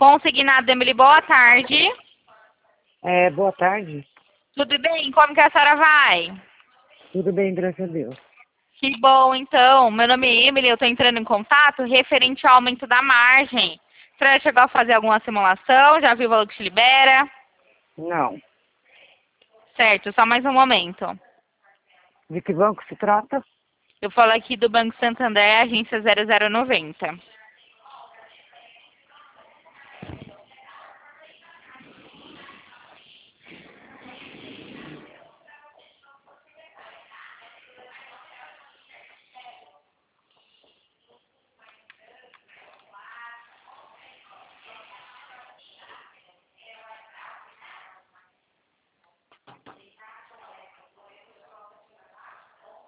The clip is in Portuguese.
Consignado, Emily, boa tarde. Boa tarde. Tudo bem? Como que a senhora vai? Tudo bem, graças a Deus. Que bom, então. Meu nome é Emily, eu estou entrando em contato referente ao aumento da margem. A senhora chegou a fazer alguma simulação? Já viu o valor que te libera? Não. Certo, só mais um momento. De que banco se trata? Eu falo aqui do Banco Santander, agência 0090.